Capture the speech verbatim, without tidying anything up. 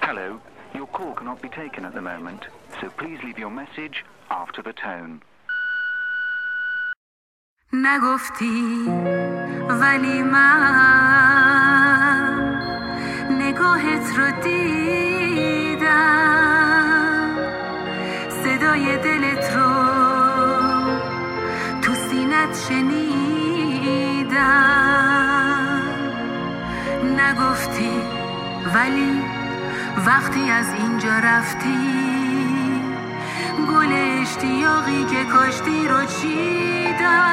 Hello. Your call cannot be taken at the moment, so please leave your message after the tone. نگفتی ولی من نگاهت رو دیدم، صدای دلت رو تو سینت شنیدم. نگفتی ولی وقتی از اینجا رفتی، گل اشتیاقی که کاشتی رو چیدم.